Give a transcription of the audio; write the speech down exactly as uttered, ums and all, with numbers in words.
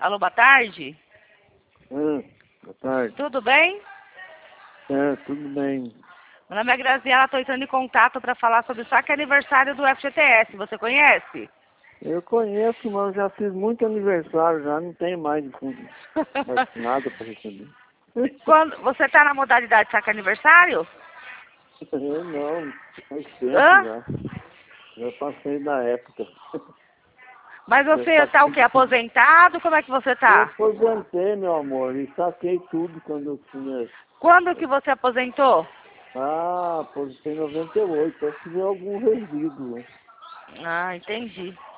Alô, boa tarde. Ah, boa tarde. Tudo bem? É, tudo bem. Meu nome é Graziela, estou entrando em contato para falar sobre o saque aniversário do F G T S. Você conhece? Eu conheço, mas eu já fiz muito aniversário, já não tenho mais de fundo, mais nada para receber. Quando você está na modalidade saque aniversário? Eu não, faz tempo Hã? já. Já passei da época. Mas Já você está o saquei quê? tudo. Aposentado? Como é que você Eu está? aposentei, meu amor, e saquei tudo quando eu tinha... Quando que você aposentou? Ah, aposentei em noventa e oito, eu tive algum resíduo. Ah, entendi.